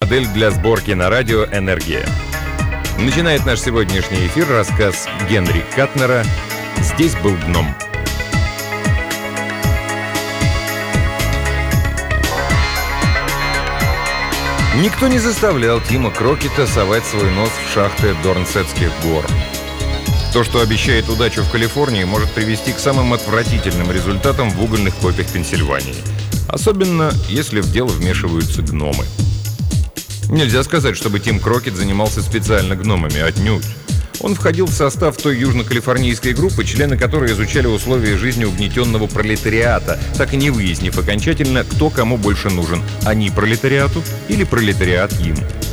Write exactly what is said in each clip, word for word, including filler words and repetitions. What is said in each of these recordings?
Модель для сборки на радио «Энергия». Начинает наш сегодняшний эфир рассказ Генри Катнера «Здесь был гном». Никто не заставлял Тима Крокета совать свой нос в шахты Дорнсетских гор. То, что обещает удачу в Калифорнии, может привести к самым отвратительным результатам в угольных копьях Пенсильвании. Особенно, если в дело вмешиваются гномы. Нельзя сказать, чтобы Тим Крокет занимался специально гномами, отнюдь. Он входил в состав той южно-калифорнийской группы, члены которой изучали условия жизни угнетенного пролетариата, так и не выяснив окончательно, кто кому больше нужен – они пролетариату или пролетариат им.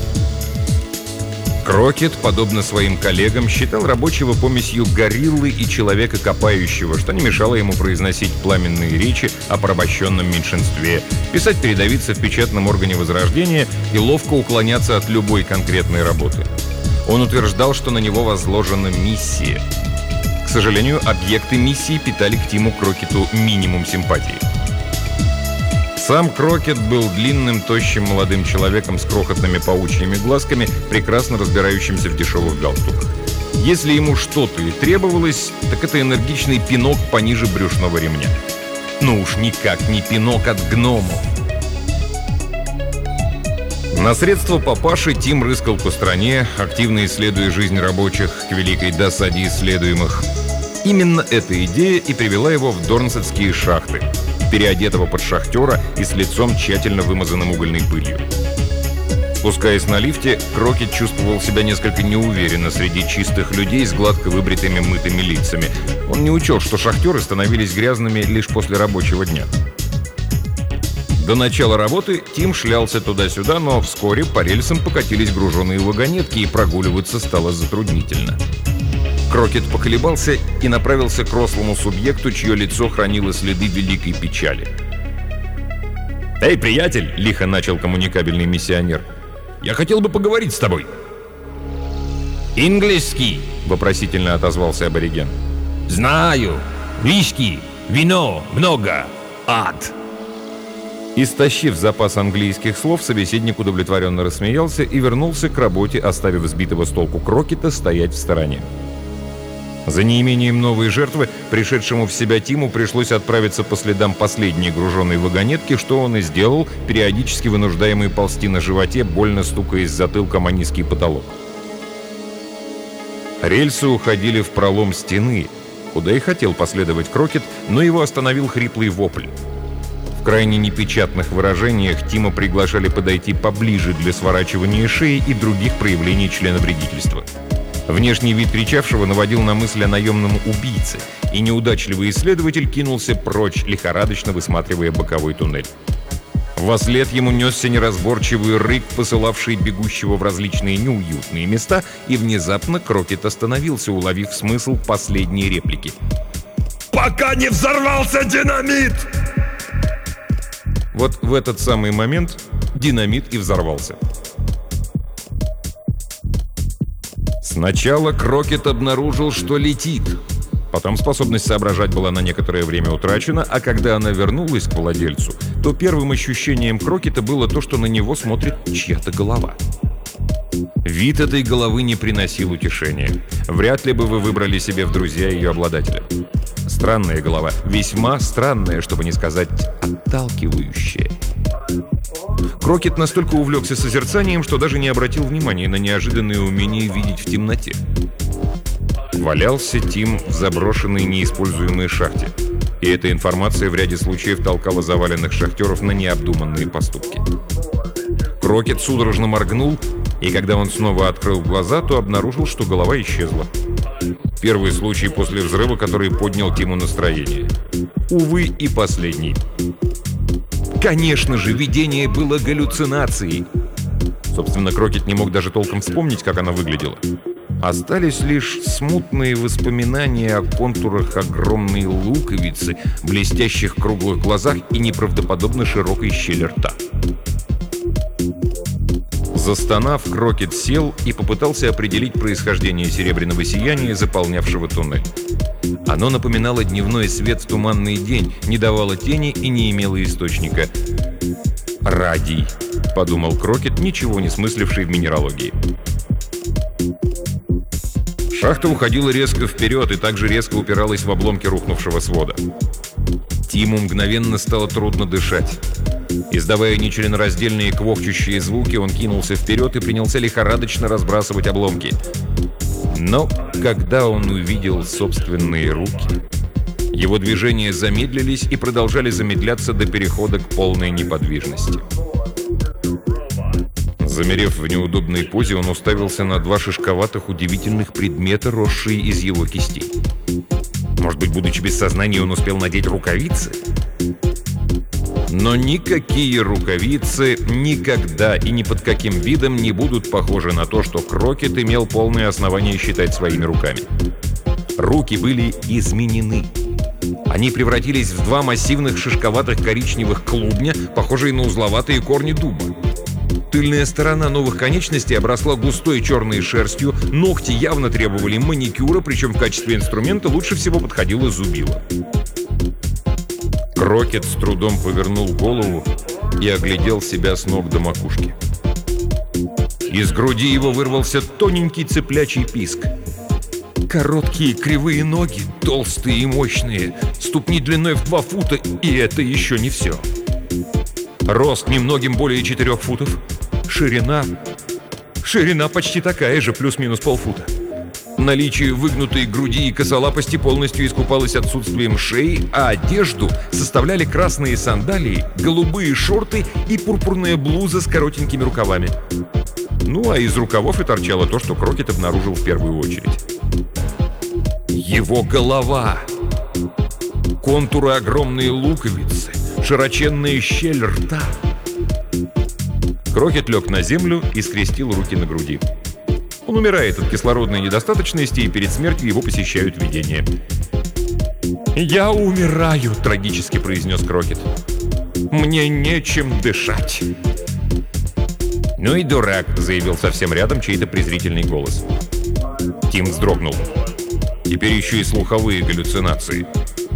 Крокет, подобно своим коллегам, считал рабочего помесью гориллы и человека копающего, что не мешало ему произносить пламенные речи о порабощенном меньшинстве, писать передовицы в печатном органе Возрождения и ловко уклоняться от любой конкретной работы. Он утверждал, что на него возложена миссия. К сожалению, объекты миссии питали к Тиму Крокету минимум симпатии. Сам Крокет был длинным, тощим молодым человеком с крохотными паучьими глазками, прекрасно разбирающимся в дешевых галстуках. Если ему что-то и требовалось, так это энергичный пинок пониже брюшного ремня. Ну уж никак не пинок от гномов. На средства папаши Тим рыскал по стране, активно исследуя жизнь рабочих к великой досаде исследуемых. Именно эта идея и привела его в Дорнсетские шахты, переодетого под шахтера и с лицом, тщательно вымазанным угольной пылью. Спускаясь на лифте, Крокет чувствовал себя несколько неуверенно среди чистых людей с гладко выбритыми мытыми лицами. Он не учел, что шахтеры становились грязными лишь после рабочего дня. До начала работы Тим шлялся туда-сюда, но вскоре по рельсам покатились груженые вагонетки, и прогуливаться стало затруднительно. Крокет поколебался и направился к рослому субъекту, чье лицо хранило следы великой печали. «Эй, приятель!» — лихо начал коммуникабельный миссионер. «Я хотел бы поговорить с тобой». «Инглийский!» — вопросительно отозвался абориген. «Знаю! Виски, вино, много, ад!» Истощив запас английских слов, собеседник удовлетворенно рассмеялся и вернулся к работе, оставив сбитого с толку Крокета стоять в стороне. За неимением новой жертвы, пришедшему в себя Тиму, пришлось отправиться по следам последней груженной вагонетки, что он и сделал, периодически вынуждаемый ползти на животе, больно стукаясь затылком о низкий потолок. Рельсы уходили в пролом стены, куда и хотел последовать Крокет, но его остановил хриплый вопль. В крайне непечатных выражениях Тима приглашали подойти поближе для сворачивания шеи и других проявлений членовредительства. Внешний вид кричавшего наводил на мысль о наемном убийце, и неудачливый исследователь кинулся прочь, лихорадочно высматривая боковой туннель. Вослед ему несся неразборчивый рык, посылавший бегущего в различные неуютные места, и внезапно Крокет остановился, уловив смысл последней реплики. «Пока не взорвался динамит!» Вот в этот самый момент динамит и взорвался. Сначала Крокет обнаружил, что летит. Потом способность соображать была на некоторое время утрачена, а когда она вернулась к владельцу, то первым ощущением Крокета было то, что на него смотрит чья-то голова. Вид этой головы не приносил утешения. Вряд ли бы вы выбрали себе в друзья ее обладателя. Странная голова, весьма странная, чтобы не сказать отталкивающая. Крокет настолько увлекся созерцанием, что даже не обратил внимания на неожиданное умение видеть в темноте. Валялся Тим в заброшенной неиспользуемой шахте, и эта информация в ряде случаев толкала заваленных шахтеров на необдуманные поступки. Крокет судорожно моргнул, и когда он снова открыл глаза, то обнаружил, что голова исчезла. Первый случай после взрыва, который поднял Тиму настроение. Увы, и последний. Конечно же, видение было галлюцинацией. Собственно, Крокет не мог даже толком вспомнить, как она выглядела. Остались лишь смутные воспоминания о контурах огромной луковицы, блестящих круглых глазах и неправдоподобно широкой щели рта. Застонав, Крокет сел и попытался определить происхождение серебряного сияния, заполнявшего туннель. Оно напоминало дневной свет в туманный день, не давало тени и не имело источника. Радий. — подумал Крокет, ничего не смысливший в минералогии. Шахта уходила резко вперед и также резко упиралась в обломки рухнувшего свода. Тиму мгновенно стало трудно дышать. Издавая нечленораздельные квохчущие звуки, он кинулся вперед и принялся лихорадочно разбрасывать обломки. Но когда он увидел собственные руки, его движения замедлились и продолжали замедляться до перехода к полной неподвижности. Замерев в неудобной позе, он уставился на два шишковатых удивительных предмета, росшие из его кистей. Может быть, будучи без сознания, он успел надеть рукавицы? Но никакие рукавицы никогда и ни под каким видом не будут похожи на то, что Крокет имел полное основание считать своими руками. Руки были изменены. Они превратились в два массивных шишковатых коричневых клубня, похожие на узловатые корни дуба. Тыльная сторона новых конечностей обросла густой черной шерстью, ногти явно требовали маникюра, причем в качестве инструмента лучше всего подходило зубило. Крокет с трудом повернул голову и оглядел себя с ног до макушки. Из груди его вырвался тоненький цыплячий писк. Короткие кривые ноги, толстые и мощные, ступни длиной в два фута, и это еще не все. Рост немногим более четырех футов, ширина... Ширина почти такая же, плюс-минус полфута. Наличие выгнутой груди и косолапости полностью искупалось отсутствием шеи, а одежду составляли красные сандалии, голубые шорты и пурпурная блуза с коротенькими рукавами. Ну, а из рукавов и торчало то, что Крокет обнаружил в первую очередь. Его голова! Контуры огромной луковицы, широченная щель рта. Крокет лег на землю и скрестил руки на груди. Он умирает от кислородной недостаточности, и перед смертью его посещают видения. «Я умираю», — трагически произнес Крокет. «Мне нечем дышать». «Ну и дурак», — заявил совсем рядом чей-то презрительный голос. Тим вздрогнул. Теперь еще и слуховые галлюцинации.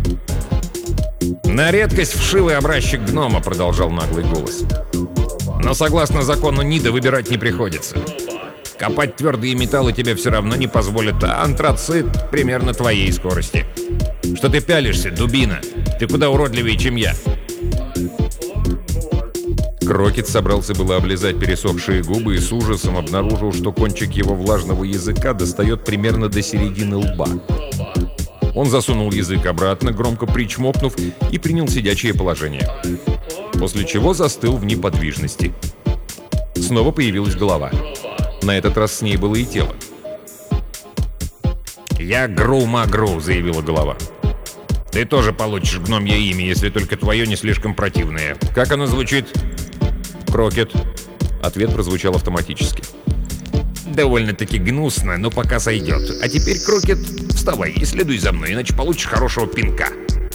«На редкость вшивый образчик гнома», — продолжал наглый голос. «Но согласно закону Нида выбирать не приходится. Копать твердые металлы тебе все равно не позволят, а антрацит примерно твоей скорости. Что ты пялишься, дубина? Ты куда уродливее, чем я». Крокет собрался было облизать пересохшие губы и с ужасом обнаружил, что кончик его влажного языка достает примерно до середины лба. Он засунул язык обратно, громко причмокнув, и принял сидячее положение. После чего застыл в неподвижности. Снова появилась голова. На этот раз с ней было и тело. «Я Гру-Магру», — заявила голова. «Ты тоже получишь гномье имя, если только твое не слишком противное. Как оно звучит?» «Крокет». Ответ прозвучал автоматически. «Довольно-таки гнусно, но пока сойдет. А теперь, Крокет, вставай и следуй за мной, иначе получишь хорошего пинка».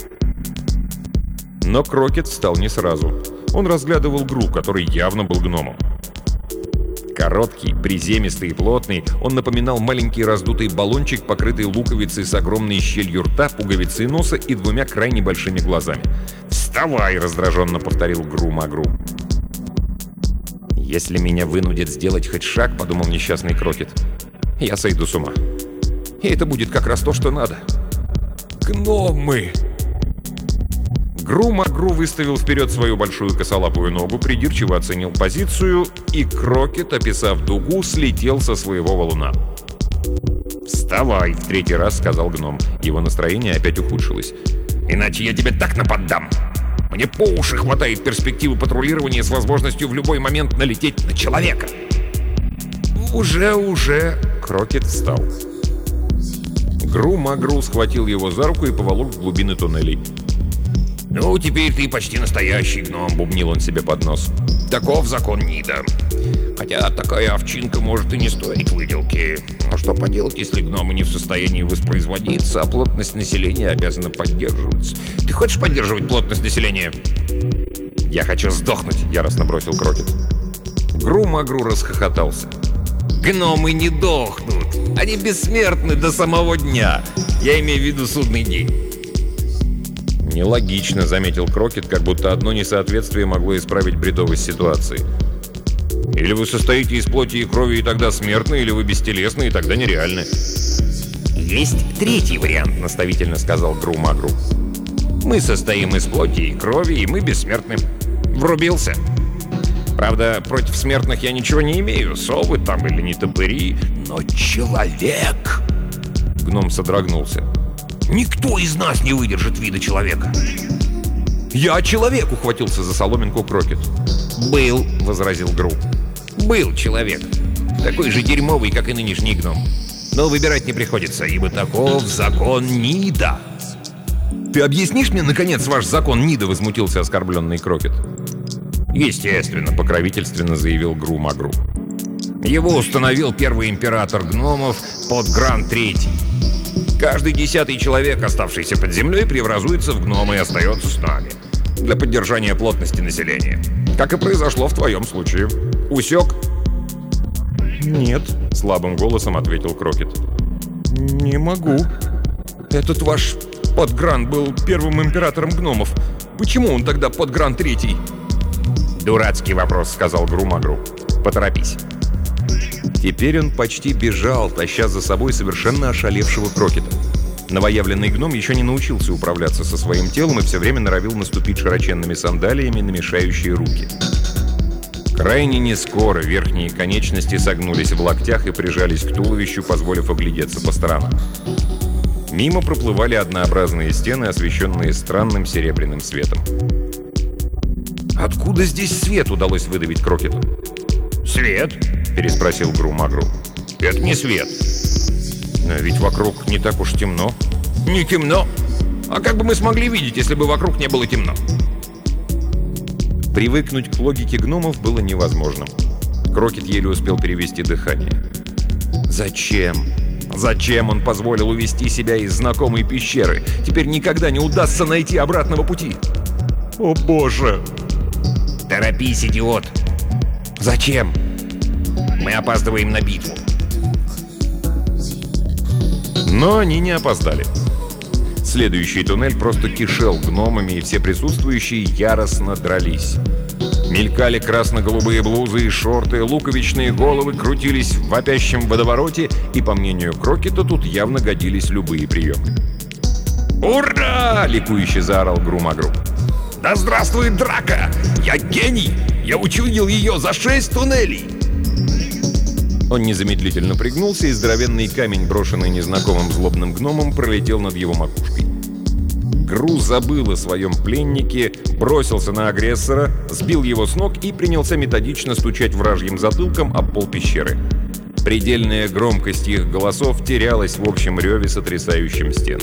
Но Крокет встал не сразу. Он разглядывал Гру, который явно был гномом. Короткий, приземистый и плотный, он напоминал маленький раздутый баллончик, покрытый луковицей с огромной щелью рта, пуговицей носа и двумя крайне большими глазами. «Вставай!» — раздраженно повторил Гру-Магру. «Если меня вынудят сделать хоть шаг, — подумал несчастный Крокет, — я сойду с ума. И это будет как раз то, что надо. Гномы!» Гру-Магру выставил вперед свою большую косолапую ногу, придирчиво оценил позицию, и Крокет, описав дугу, слетел со своего валуна. «Вставай!» — в третий раз сказал гном. Его настроение опять ухудшилось. «Иначе я тебе так наподдам! Мне по уши хватает перспективы патрулирования с возможностью в любой момент налететь на человека!» «Уже, уже!» — Крокет встал. Гру-Магру схватил его за руку и поволок в глубины туннелей. «Ну, теперь ты почти настоящий гном», — бубнил он себе под нос. «Таков закон Нида. Хотя такая овчинка может и не стоить выделки. Но что поделать, если гномы не в состоянии воспроизводиться, а плотность населения обязана поддерживаться? Ты хочешь поддерживать плотность населения?» «Я хочу сдохнуть», — яростно бросил Крокет. Гру-Магру расхохотался. «Гномы не дохнут. Они бессмертны до самого дня. Я имею в виду судный день». «Нелогично», — заметил Крокет, как будто одно несоответствие могло исправить бредовость ситуации. Или вы состоите из плоти и крови, и тогда смертны, или вы бестелесны, и тогда нереальны. «Есть третий вариант», — наставительно сказал Гру-Магру. «Мы состоим из плоти и крови, и мы бессмертны». Врубился. Правда, против смертных я ничего не имею, совы там или не топыри, но человек... Гном содрогнулся. Никто из нас не выдержит вида человека. «Я человек!» — ухватился за соломинку Крокет. «Был», — возразил Гру. «Был человек. Такой же дерьмовый, как и нынешний гном. Но выбирать не приходится, ибо таков закон Нида». «Ты объяснишь мне, наконец, ваш закон Нида?» — возмутился оскорбленный Крокет. «Естественно», — покровительственно заявил Гру-Магру. «Его установил первый император гномов Подгран Третий. Каждый десятый человек, оставшийся под землей, преобразуется в гнома и остается с нами. Для поддержания плотности населения. Как и произошло в твоем случае. Усек?» «Нет», — слабым голосом ответил Крокет. «Не могу. Этот ваш Подгран был первым императором гномов. Почему он тогда Подгран Третий?» «Дурацкий вопрос», — сказал Гру-Магру. «Поторопись». Теперь он почти бежал, таща за собой совершенно ошалевшего Крокета. Новоявленный гном еще не научился управляться со своим телом и все время норовил наступить широченными сандалиями на мешающие руки. Крайне нескоро верхние конечности согнулись в локтях и прижались к туловищу, позволив оглядеться по сторонам. Мимо проплывали однообразные стены, освещенные странным серебряным светом. «Откуда здесь свет?» — удалось выдавить Крокету. «Свет?» — переспросил Гру-Магру. «Это не свет». «Но ведь вокруг не так уж темно». «Не темно? А как бы мы смогли видеть, если бы вокруг не было темно?» Привыкнуть к логике гномов было невозможным. Крокет еле успел перевести дыхание. Зачем? Зачем он позволил увести себя из знакомой пещеры? Теперь никогда не удастся найти обратного пути. О боже! «Торопись, идиот!» «Зачем?» «Мы опаздываем на битву». Но они не опоздали. Следующий туннель просто кишел гномами, и все присутствующие яростно дрались. Мелькали красно-голубые блузы и шорты, луковичные головы крутились в вопящем водовороте, и, по мнению Крокета, тут явно годились любые приемы. «Ура!» — ликующе заорал Гру-Магру. «Да здравствует драка! Я гений! Я учудил ее за шесть туннелей!» Он незамедлительно пригнулся, и здоровенный камень, брошенный незнакомым злобным гномом, пролетел над его макушкой. Гру забыл о своем пленнике, бросился на агрессора, сбил его с ног и принялся методично стучать вражьим затылком об пол пещеры. Предельная громкость их голосов терялась в общем реве, сотрясающем стены.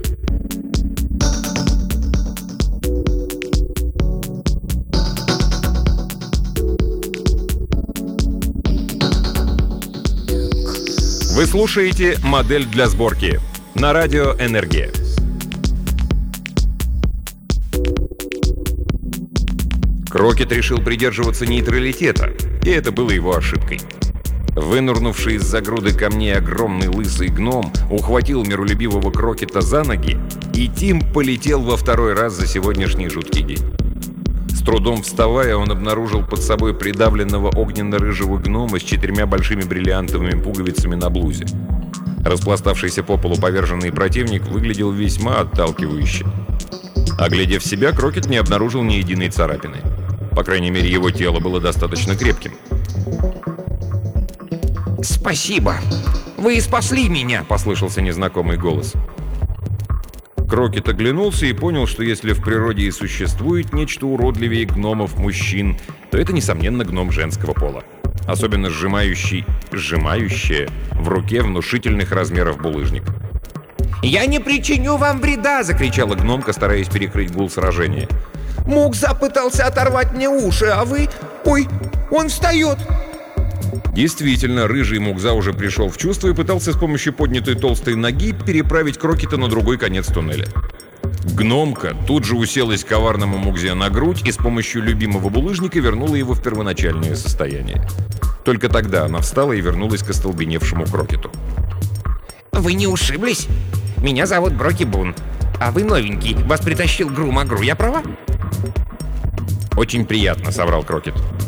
Вы слушаете «Модель для сборки» на радио «Энергия». Крокет решил придерживаться нейтралитета, и это было его ошибкой. Вынурнувший из-за груды камней огромный лысый гном ухватил миролюбивого Крокета за ноги, и Тим полетел во второй раз за сегодняшний жуткий день. С трудом вставая, он обнаружил под собой придавленного огненно-рыжего гнома с четырьмя большими бриллиантовыми пуговицами на блузе. Распластавшийся по полу поверженный противник выглядел весьма отталкивающе. Оглядев себя, Крокет не обнаружил ни единой царапины. По крайней мере, его тело было достаточно крепким. «Спасибо! Вы спасли меня!» — послышался незнакомый голос. Крокет оглянулся и понял, что если в природе и существует нечто уродливее гномов-мужчин, то это, несомненно, гном женского пола. Особенно сжимающий, сжимающая в руке внушительных размеров булыжник. «Я не причиню вам вреда!» — закричала гномка, стараясь перекрыть гул сражения. «Мукза пытался оторвать мне уши, а вы... Ой, он встает!» Действительно, рыжий Мукза уже пришел в чувство и пытался с помощью поднятой толстой ноги переправить Крокета на другой конец туннеля. Гномка тут же уселась коварному Мукзе на грудь и с помощью любимого булыжника вернула его в первоначальное состояние. Только тогда она встала и вернулась к остолбеневшему Крокету. «Вы не ушиблись? Меня зовут Броки Бун. А вы новенький. Вас притащил Гру-Магру. Я права?» «Очень приятно», — соврал Крокет.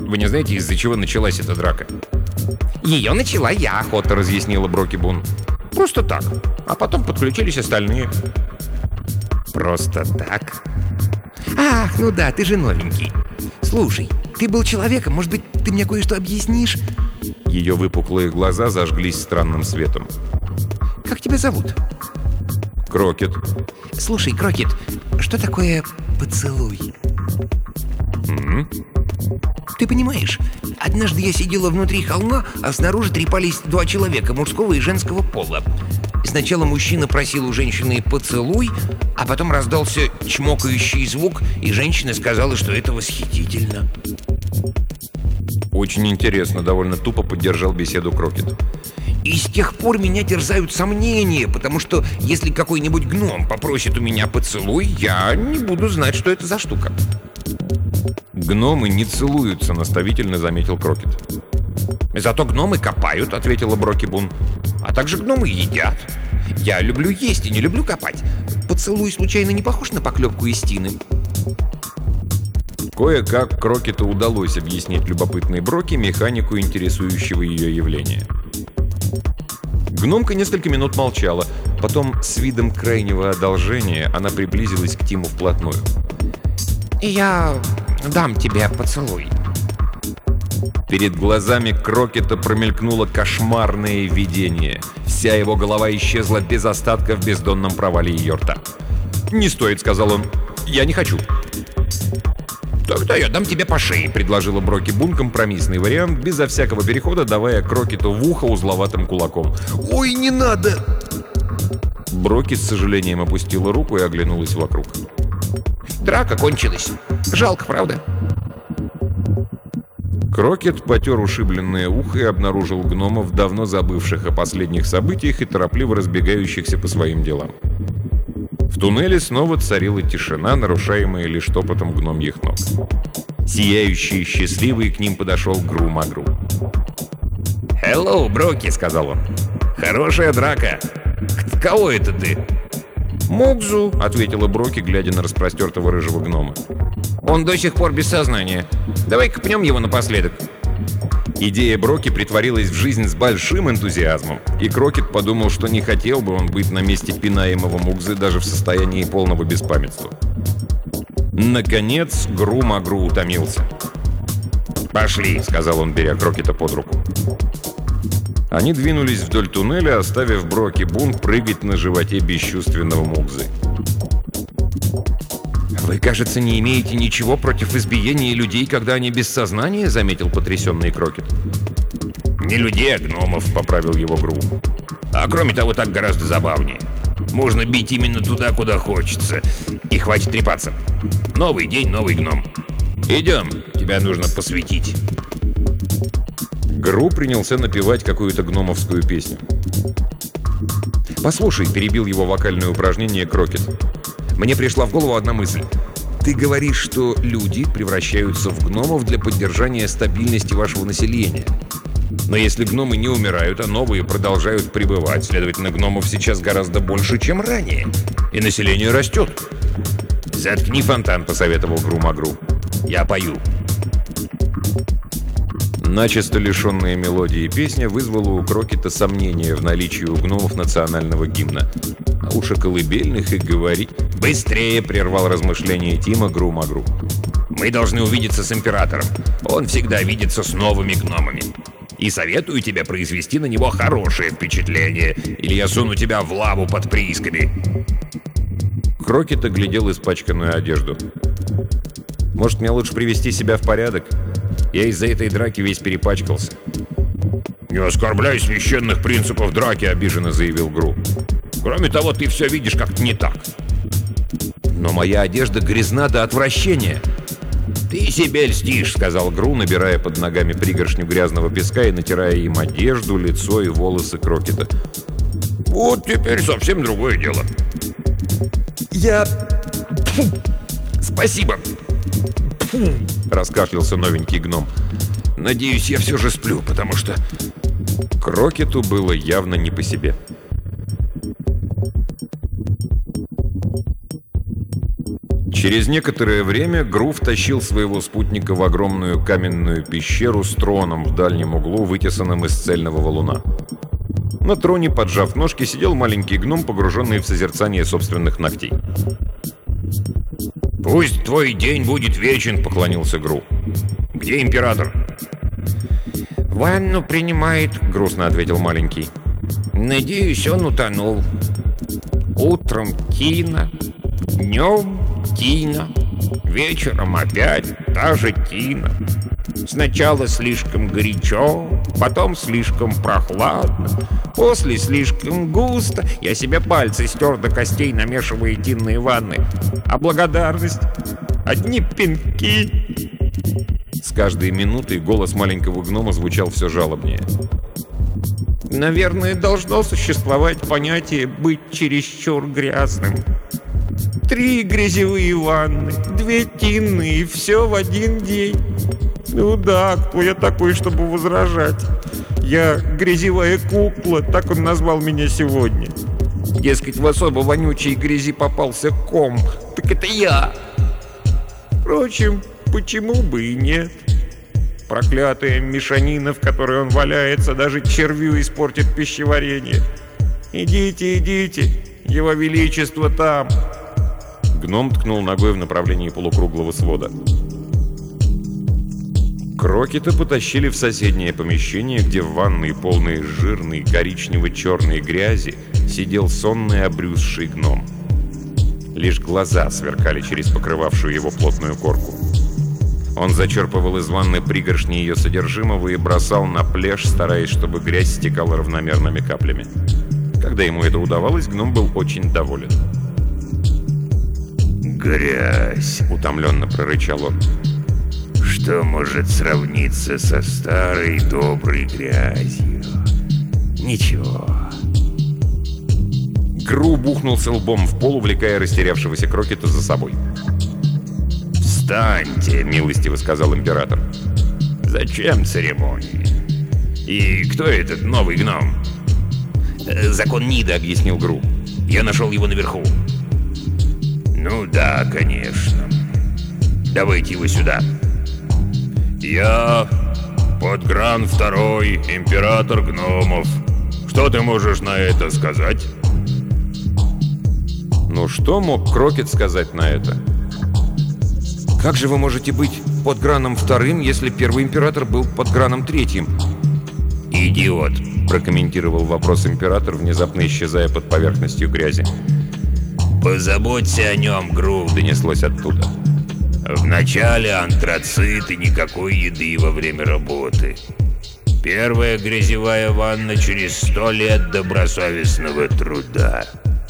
Вы не знаете, из-за чего началась эта драка? Ее начала я, Охотно разъяснила Броки Бун. просто так. А потом подключились остальные. Просто так? Ах, ну да, ты же новенький. Слушай, ты был человеком, может быть, ты мне кое-что объяснишь? Ее выпуклые глаза зажглись странным светом. Как тебя зовут? Крокет. Слушай, Крокет, что такое поцелуй? М-м. Ты понимаешь, однажды я сидела внутри холма, а снаружи трепались два человека, мужского и женского пола. Сначала мужчина просил у женщины поцелуй, а потом раздался чмокающий звук, и женщина сказала, что это восхитительно. Очень интересно, довольно тупо поддержал беседу Крокет. И с тех пор меня терзают сомнения, потому что если какой-нибудь гном попросит у меня поцелуй, я не буду знать, что это за штука. Гномы не целуются, наставительно заметил Крокет. Зато гномы копают, ответила Броки Бун. А также гномы едят. Я люблю есть и не люблю копать. Поцелуй случайно не похож на поклепку из тины? Кое-как Крокету удалось объяснить любопытной Броки механику интересующего ее явления. Гномка несколько минут молчала. Потом, с видом крайнего одолжения, она приблизилась к Тиму вплотную. «Я дам тебе поцелуй». Перед глазами Крокета промелькнуло кошмарное видение. Вся его голова исчезла без остатка в бездонном провале ее рта. «Не стоит», — сказал он. «Я не хочу». «Тогда я дам тебе по шее», — предложила Броки Бун компромиссный вариант, безо всякого перехода давая Крокету в ухо узловатым кулаком. «Ой, не надо!» Броки с сожалением опустила руку и оглянулась вокруг. «Драка кончилась. Жалко, правда?» Крокет потер ушибленное ухо и обнаружил гномов, давно забывших о последних событиях и торопливо разбегающихся по своим делам. В туннеле снова царила тишина, нарушаемая лишь топотом гномьих ног. Сияющий и счастливый к ним подошел Гру-Магру. «Хеллоу, Броки», — сказал он. «Хорошая драка. Кого это ты?» «Мукзу», — ответила Броки, глядя на распростертого рыжего гнома. «Он до сих пор без сознания. Давай-ка пнем его напоследок». Идея Броки притворилась в жизнь с большим энтузиазмом, и Крокет подумал, что не хотел бы он быть на месте пинаемого Мукзы даже в состоянии полного беспамятства. Наконец Гру-Магру утомился. «Пошли», — сказал он, беря Крокета под руку. Они двинулись вдоль туннеля, оставив Броки Бун прыгать на животе бесчувственного Мукзы. «Вы, кажется, не имеете ничего против избиения людей, когда они без сознания?» — заметил потрясенный Крокет. «Не людей, а гномов», — поправил его Гру. «А кроме того, так гораздо забавнее. Можно бить именно туда, куда хочется. И хватит трепаться. Новый день, новый гном. Идем, тебя нужно посвятить». Гру принялся напевать какую-то гномовскую песню. «Послушай», — перебил его вокальное упражнение Крокет. «Мне пришла в голову одна мысль. Ты говоришь, что люди превращаются в гномов для поддержания стабильности вашего населения. Но если гномы не умирают, а новые продолжают пребывать, следовательно, гномов сейчас гораздо больше, чем ранее. И население растет». «Заткни фонтан», — посоветовал Гру-Магру. «Я пою». Начисто лишенная мелодии песня вызвала у Крокета сомнения в наличии у гномов национального гимна. А уж о колыбельных и говорить. «Быстрее!» — прервал размышления Тима Гру-Магру. «Мы должны увидеться с императором. Он всегда видится с новыми гномами. И советую тебе произвести на него хорошее впечатление, или я суну тебя в лаву под приисками». Крокет оглядел испачканную одежду. «Может, мне лучше привести себя в порядок? Я из-за этой драки весь перепачкался». «Не оскорбляй священных принципов драки», — обиженно заявил Гру. «Кроме того, ты все видишь как-то не так». «Но моя одежда грязна до отвращения». «Ты себе льстишь», — сказал Гру, набирая под ногами пригоршню грязного песка и натирая им одежду, лицо и волосы Крокета. «Вот теперь совсем другое дело». «Я... Фу. Спасибо». Фу. Раскашлялся новенький гном. «Надеюсь, я все же сплю, потому что...» Крокету было явно не по себе. Через некоторое время Гру втащил своего спутника в огромную каменную пещеру с троном в дальнем углу, вытесанном из цельного валуна. На троне, поджав ножки, сидел маленький гном, погруженный в созерцание собственных ногтей. «Пусть твой день будет вечен», — поклонился Гру. «Где император?» «Ванну принимает», — грустно ответил маленький. «Надеюсь, он утонул. Утром Тина, днем Тина, вечером опять та же Тина. Сначала слишком горячо, потом слишком прохладно, после слишком густо. Я себе пальцы стер до костей, намешивая тинные ванны. А благодарность? Одни пинки». С каждой минутой голос маленького гнома звучал все жалобнее. «Наверное, должно существовать понятие «быть чересчур грязным». Три грязевые ванны, две тинные, и все в один день. Ну да, кто я такой, чтобы возражать? Я грязевая кукла, так он назвал меня сегодня. Дескать, в особо вонючей грязи попался ком, так это я. Впрочем, почему бы и нет? Проклятая мешанина, в которой он валяется, даже червю испортит пищеварение. Идите, идите, его величество там». Гном ткнул ногой в направлении полукруглого свода. Крокета потащили в соседнее помещение, где в ванной, полной жирной коричнево-черной грязи, сидел сонный обрюзший гном. Лишь глаза сверкали через покрывавшую его плотную корку. Он зачерпывал из ванны пригоршни ее содержимого и бросал на пляж, стараясь, чтобы грязь стекала равномерными каплями. Когда ему это удавалось, гном был очень доволен. «Грязь», — утомленно прорычал он. «Что может сравниться со старой доброй грязью? Ничего». Гру бухнулся лбом в пол, увлекая растерявшегося Крокета за собой. «Встаньте», — милостиво сказал император. «Зачем церемонии? И кто этот новый гном?» «Закон Нида», — объяснил Гру. «Я нашел его наверху». «Ну да, конечно. Давайте его сюда». «Я Подгран Второй, император гномов. Что ты можешь на это сказать?» Ну что мог Крокет сказать на это? «Как же вы можете быть Подграном Вторым, если первый император был Подграном Третьим?» «Идиот», — прокомментировал вопрос император, внезапно исчезая под поверхностью грязи. «Позаботься о нем, Гру», — донеслось оттуда. «Вначале антрацит и никакой еды во время работы. Первая грязевая ванна через сто лет добросовестного труда».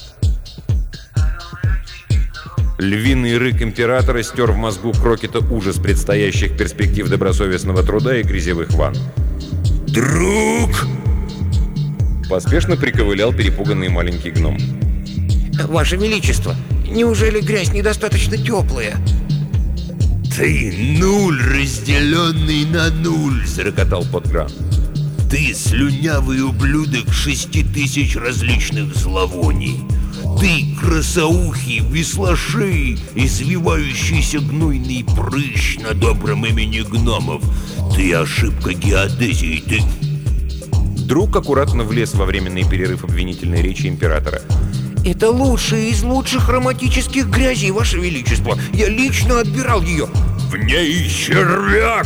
Львиный рык императора стер в мозгу Крокета ужас предстоящих перспектив добросовестного труда и грязевых ванн. «Друг!» Поспешно приковылял перепуганный маленький гном. «Ваше Величество, неужели грязь недостаточно теплая?» «Ты нуль, разделенный на нуль!» — зарокотал Подгран. «Ты слюнявый ублюдок шести тысяч различных зловоний! Ты красоухий, веслошей, извивающийся гнойный прыщ на добром имени гномов! Ты ошибка геодезии, ты...» Друг аккуратно влез во временный перерыв обвинительной речи императора. «Это лучшая из лучших ароматических грязей, Ваше Величество! Я лично отбирал ее!» «В ней червяк!»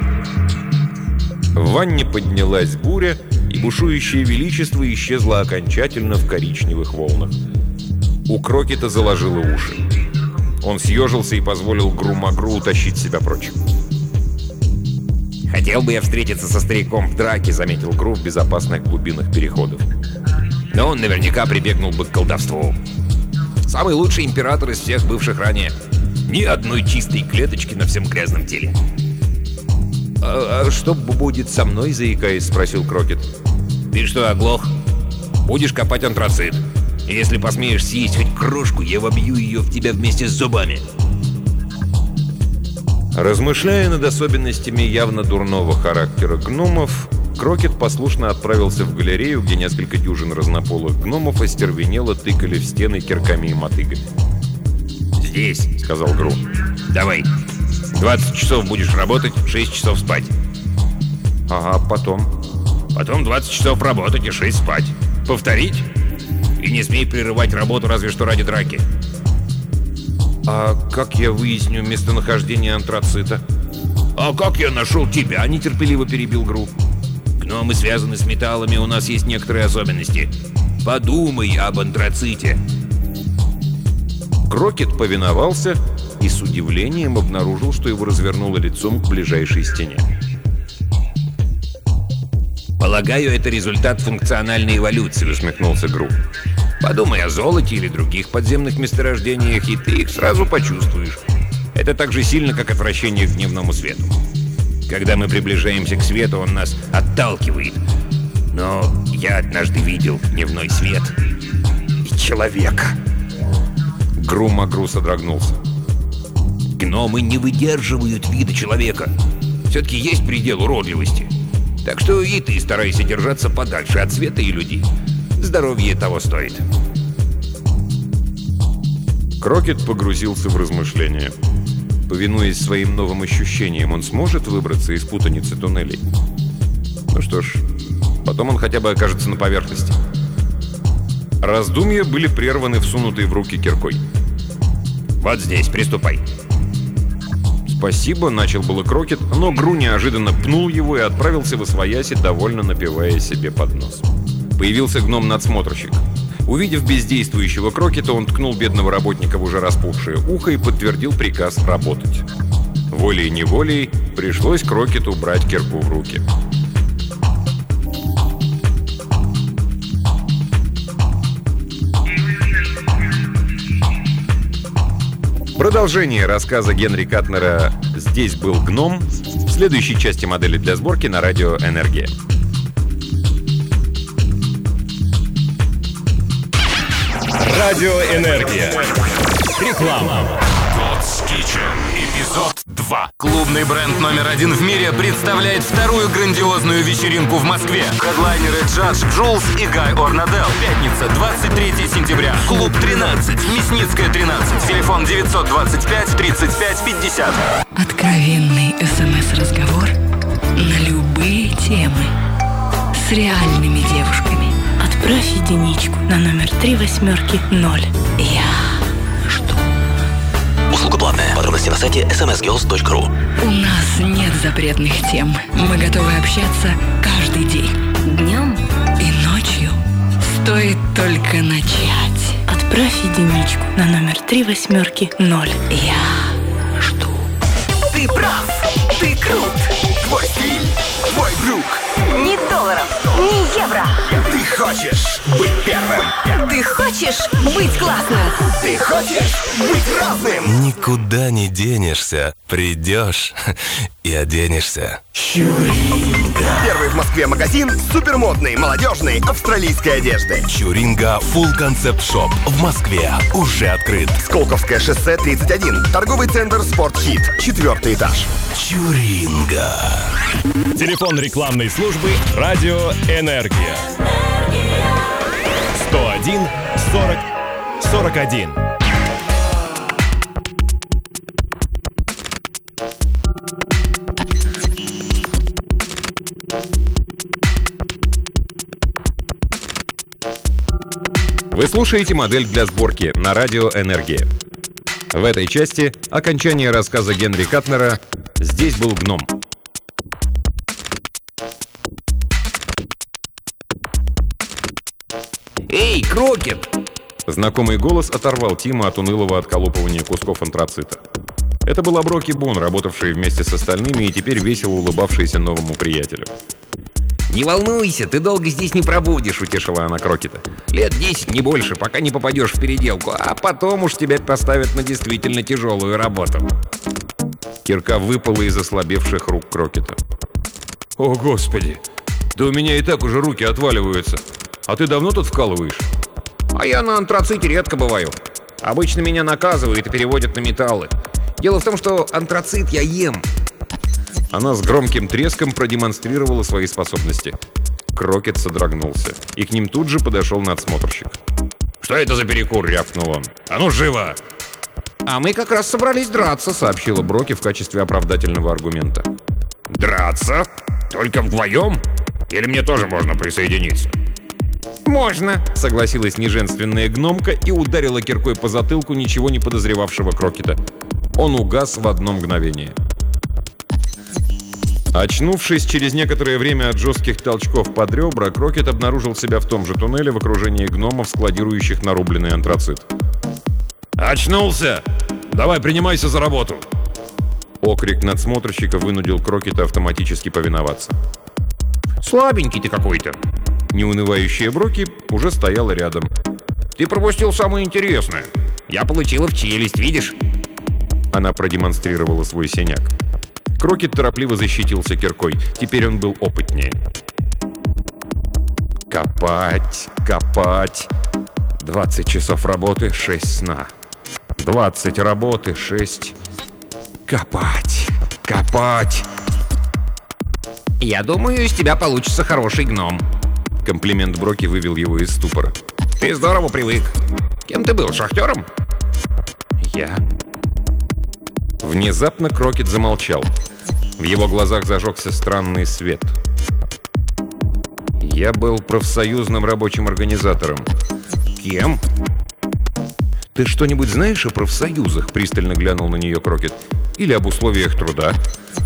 В ванне поднялась буря, и бушующее величество исчезло окончательно в коричневых волнах. У Крокета заложило уши. Он съежился и позволил Гру-Магру утащить себя прочь. «Хотел бы я встретиться со стариком в драке», — заметил Гру в безопасных глубинах переходов. «Но он наверняка прибегнул бы к колдовству. Самый лучший император из всех бывших ранее. Ни одной чистой клеточки на всем грязном теле». «А, а что будет со мной?» — заикаясь, спросил Крокет. «Ты что, оглох? Будешь копать антрацит. И если посмеешь съесть хоть крошку, я вобью ее в тебя вместе с зубами». Размышляя над особенностями явно дурного характера гномов, Крокет послушно отправился в галерею, где несколько дюжин разнополых гномов остервенело тыкали в стены кирками и мотыгами. «Здесь», — сказал Гру. «Давай. двадцать часов будешь работать, шесть часов спать». «Ага, потом?» «Потом двадцать часов работать и шесть спать. Повторить? И не смей прерывать работу разве что ради драки». «А как я выясню местонахождение антрацита?» «А как я нашел тебя?» — нетерпеливо перебил Гру. «Гномы связаны с металлами, у нас есть некоторые особенности. Подумай об антраците». Крокет повиновался и с удивлением обнаружил, что его развернуло лицом к ближайшей стене. «Полагаю, это результат функциональной эволюции», — усмехнулся Гру. «Подумай о золоте или других подземных месторождениях, и ты их сразу почувствуешь. Это так же сильно, как отвращение к дневному свету. Когда мы приближаемся к свету, он нас отталкивает. Но я однажды видел дневной свет и человека». Гру-Магру содрогнулся. «Гномы не выдерживают вида человека. Все-таки есть предел уродливости. Так что и ты старайся держаться подальше от света и людей. Здоровье того стоит». Крокет погрузился в размышления. Повинуясь своим новым ощущениям, он сможет выбраться из путаницы туннелей? Ну что ж, потом он хотя бы окажется на поверхности. Раздумья были прерваны всунутой в руки киркой. «Вот здесь, приступай». «Спасибо», — начал было Крокет, но Гру неожиданно пнул его и отправился восвояси, довольно напевая себе под нос. Появился гном-надсмотрщик. Увидев бездействующего Крокета, он ткнул бедного работника в уже распухшее ухо и подтвердил приказ работать. Волей-неволей пришлось Крокету брать кирку в руки. Продолжение рассказа Генри Катнера «Здесь был гном» в следующей части модели для сборки на радио «Энергия». Радио «Энергия». Реклама. God's Kitchen. Эпизод два. Клубный бренд номер один в мире представляет вторую грандиозную вечеринку в Москве. Хедлайнеры Джадж Джулс и Гай Орнадел. Пятница, двадцать третьего сентября. Клуб тринадцать. Мясницкая, тринадцать. Телефон девятьсот двадцать пять тридцать пять пятьдесят. Откровенный СМС-разговор на любые темы с реальными девушками. Отправь единичку на номер три восьмерки ноль. Я жду. Услуга платная. Подробности на сайте эс эм эс герлс точка ру. У нас нет запретных тем. Мы готовы общаться каждый день. Днем и ночью. Стоит только начать. Отправь единичку на номер три восьмерки ноль. Я жду. Ты прав. Ты крут. Твой стиль. Твой друг. Ни долларов, ни евро. Ты хочешь быть первым. Ты хочешь быть классным. Ты хочешь быть разным. Никуда не денешься. Придешь и оденешься. Чуринга. Первый в Москве магазин супермодной, молодежной, австралийской одежды. Чуринга Full Concept Shop в Москве уже открыт. Сколковское шоссе тридцать один. Торговый центр Спортхит. Четвертый этаж. Чуринга. Телефон рекламной службы «Радио Энергия». сто один сорок сорок один. Вы слушаете модель для сборки на радио «Энергия». В этой части окончание рассказа Генри Катнера «Здесь был гном». «Эй, Крокет!» Знакомый голос оторвал Тима от унылого отколупывания кусков антрацита. Это был Аброки Бун, работавший вместе с остальными и теперь весело улыбавшийся новому приятелю. «Не волнуйся, ты долго здесь не пробудешь», — утешила она Крокета. «Лет десять, не больше, пока не попадешь в переделку, а потом уж тебя поставят на действительно тяжелую работу». Кирка выпала из ослабевших рук Крокета. «О, Господи! Да у меня и так уже руки отваливаются. А ты давно тут вкалываешь?» «А я на антраците редко бываю. Обычно меня наказывают и переводят на металлы. Дело в том, что антрацит я ем». Она с громким треском продемонстрировала свои способности. Крокет содрогнулся, и к ним тут же подошел надсмотрщик. «Что это за перекур?» — рявкнул он. «А ну, живо!» «А мы как раз собрались драться», — сообщила Броки в качестве оправдательного аргумента. «Драться? Только вдвоем? Или мне тоже можно присоединиться?» «Можно», — согласилась неженственная гномка и ударила киркой по затылку ничего не подозревавшего Крокета. Он угас в одно мгновение. Очнувшись через некоторое время от жестких толчков под ребра, Крокет обнаружил себя в том же туннеле в окружении гномов, складирующих нарубленный антрацит. «Очнулся! Давай, принимайся за работу!» Окрик надсмотрщика вынудил Крокета автоматически повиноваться. «Слабенький ты какой-то!» Неунывающая Броки уже стояла рядом. «Ты пропустил самое интересное. Я получила в челюсть, видишь?» Она продемонстрировала свой синяк. Крокет торопливо защитился киркой. Теперь он был опытнее. Копать, копать. Двадцать часов работы, шесть сна. Двадцать работы, шесть... Копать, копать. «Я думаю, из тебя получится хороший гном». Комплимент Броки вывел его из ступора. «Ты здорово привык. Кем ты был, шахтером?» «Я...» Внезапно Крокет замолчал. В его глазах зажегся странный свет. «Я был профсоюзным рабочим организатором». «Кем?» «Ты что-нибудь знаешь о профсоюзах?» — пристально глянул на нее Крокет. «Или об условиях труда?»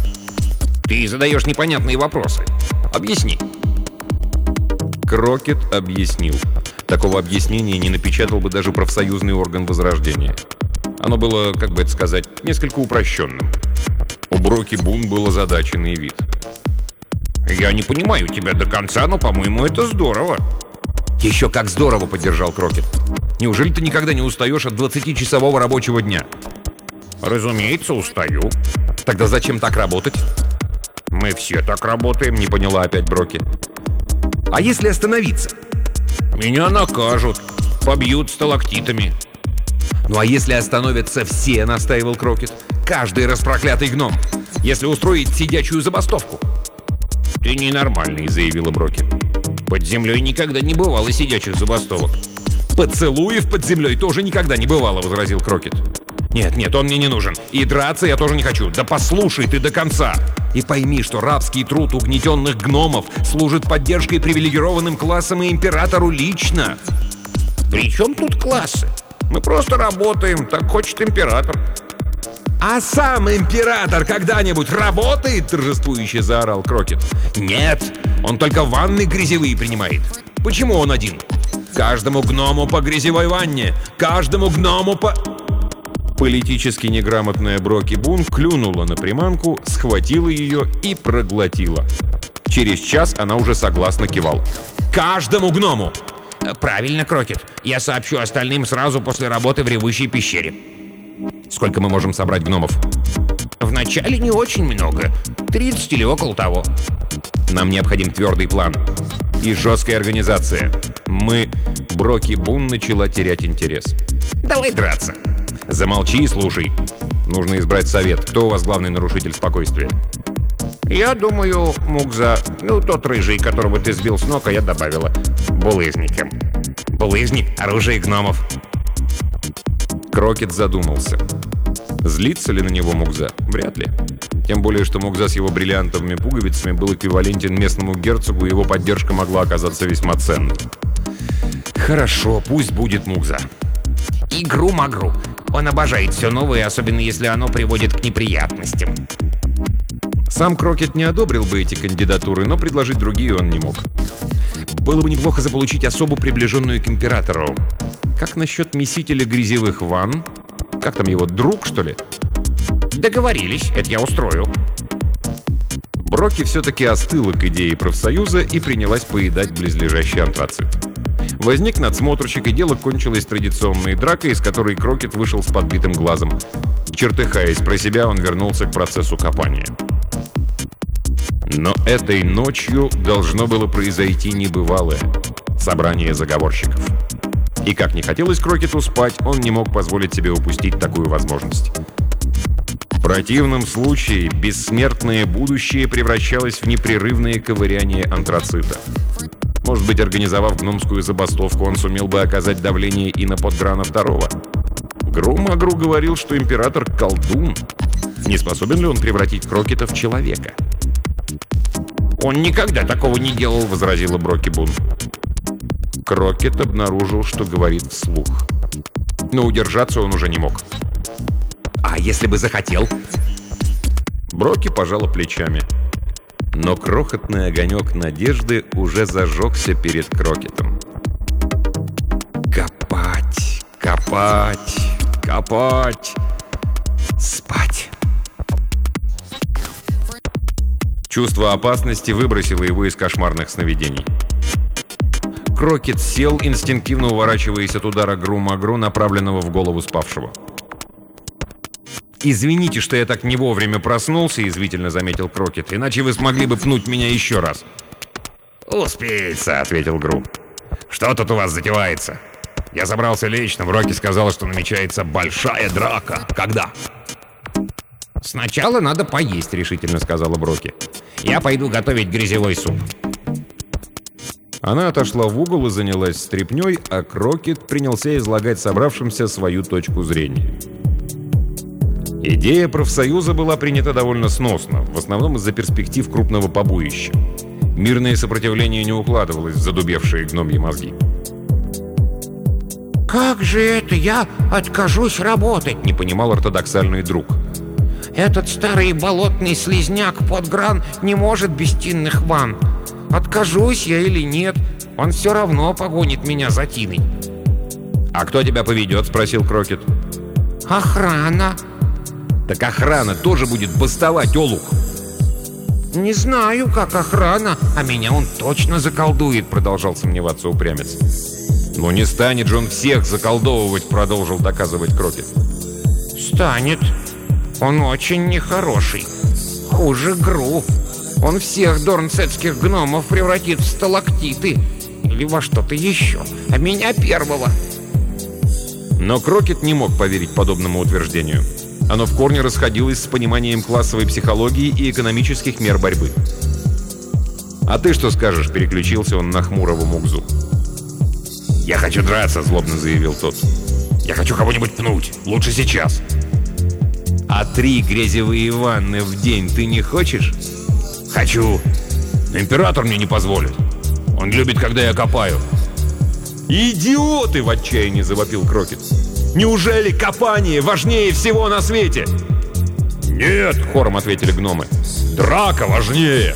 «Ты задаешь непонятные вопросы. Объясни». Крокет объяснил. Такого объяснения не напечатал бы даже профсоюзный орган Возрождения. Оно было, как бы это сказать, несколько упрощенным. У Броки Бун был озадаченный вид. «Я не понимаю тебя до конца, но, по-моему, это здорово». «Еще как здорово!» — поддержал Крокет. «Неужели ты никогда не устаешь от двадцатичасового рабочего дня?» «Разумеется, устаю». «Тогда зачем так работать?» «Мы все так работаем», — не поняла опять Броки. «А если остановиться?» «Меня накажут, побьют сталактитами». «Ну а если остановятся все?» — настаивал Крокет. «Каждый распроклятый гном. Если устроить сидячую забастовку». «Ты ненормальный», — заявила Броки. «Под землей никогда не бывало сидячих забастовок». «Поцелуев под землей тоже никогда не бывало», — возразил Крокет. «Нет, нет, он мне не нужен. И драться я тоже не хочу. Да послушай ты до конца. И пойми, что рабский труд угнетенных гномов служит поддержкой привилегированным классам и императору лично». «При чем тут классы? Мы просто работаем, так хочет император». «А сам император когда-нибудь работает?» — торжествующе заорал Крокет. «Нет, он только ванны грязевые принимает. Почему он один? Каждому гному по грязевой ванне! Каждому гному по...» Политически неграмотная Броки Бун клюнула на приманку, схватила ее и проглотила. Через час она уже согласно кивала. «Каждому гному!» «Правильно, Крокет. Я сообщу остальным сразу после работы в ревущей пещере». «Сколько мы можем собрать гномов?» «Вначале не очень много. тридцать или около того». «Нам необходим твердый план и жесткая организация. Мы...» Броки Бун начала терять интерес. «Давай драться». «Замолчи и слушай. Нужно избрать совет. Кто у вас главный нарушитель спокойствия?» «Я думаю, Мугза, ну, тот рыжий, которого ты сбил с ног, а я добавила. Булыжником». «Булыжник? Оружие гномов». Крокет задумался. Злится ли на него Мугза? Вряд ли. Тем более, что Мугза с его бриллиантовыми пуговицами был эквивалентен местному герцогу, и его поддержка могла оказаться весьма ценной. «Хорошо, пусть будет Мугза». «Игру Магру. Он обожает все новое, особенно если оно приводит к неприятностям». Сам Крокет не одобрил бы эти кандидатуры, но предложить другие он не мог. Было бы неплохо заполучить особу, приближенную к императору. Как насчет месителя грязевых ванн? Как там его, друг, что ли? Договорились, это я устрою. Броки все-таки остыла к идее профсоюза и принялась поедать близлежащий антрацит. Возник надсмотрщик, и дело кончилось традиционной дракой, из которой Крокет вышел с подбитым глазом. Чертыхаясь про себя, он вернулся к процессу копания. Но этой ночью должно было произойти небывалое — собрание заговорщиков. И как не хотелось Крокету спать, он не мог позволить себе упустить такую возможность. В противном случае бессмертное будущее превращалось в непрерывное ковыряние антрацита. Может быть, организовав гномскую забастовку, он сумел бы оказать давление и на Подграна второго. Гру-Магру говорил, что император — колдун. Не способен ли он превратить Крокета в человека? «Он никогда такого не делал», — возразила Броки-Бун. Крокет обнаружил, что говорит вслух. Но удержаться он уже не мог. «А если бы захотел?» Броки пожала плечами. Но крохотный огонек надежды уже зажегся перед Крокетом. Копать, копать, копать, спать. Чувство опасности выбросило его из кошмарных сновидений. Крокет сел, инстинктивно уворачиваясь от удара Гру-Магру, направленного в голову спавшего. «Извините, что я так не вовремя проснулся», — язвительно заметил Крокет, «иначе вы смогли бы пнуть меня еще раз». «Успеется», — ответил Гру. «Что тут у вас затевается? Я собрался лечь, но Броки сказала, что намечается большая драка. Когда?» «Сначала надо поесть», — решительно сказала Броки. «Я пойду готовить грязевой суп». Она отошла в угол и занялась стряпнёй, а Крокет принялся излагать собравшимся свою точку зрения. Идея профсоюза была принята довольно сносно, в основном из-за перспектив крупного побоища. Мирное сопротивление не укладывалось в задубевшие гномьи мозги. «Как же это я откажусь работать?» — не понимал ортодоксальный друг. «Этот старый болотный слизняк Подгран не может без тинных ванн. Откажусь я или нет, он все равно погонит меня за тиной». «А кто тебя поведет?» — спросил Крокет. «Охрана». «Так охрана тоже будет бастовать, олух!» «Не знаю, как охрана, а меня он точно заколдует», — продолжал сомневаться упрямец. «Но не станет же он всех заколдовывать», — продолжил доказывать Крокет. «Станет. Он очень нехороший. Хуже Гру. Он всех дорнсетских гномов превратит в сталактиты или во что-то еще, а меня первого». Но Крокет не мог поверить подобному утверждению. Оно в корне расходилось с пониманием классовой психологии и экономических мер борьбы. «А ты что скажешь?» — переключился он на хмурого Мукзу. «Я хочу драться», — злобно заявил тот. «Я хочу кого-нибудь пнуть. Лучше сейчас». «А три грязевые ванны в день ты не хочешь?» «Хочу. Но император мне не позволит. Он любит, когда я копаю». «Идиоты!» — в отчаянии завопил Крокет. «Неужели копание важнее всего на свете?» «Нет!» — хором ответили гномы. «Драка важнее!»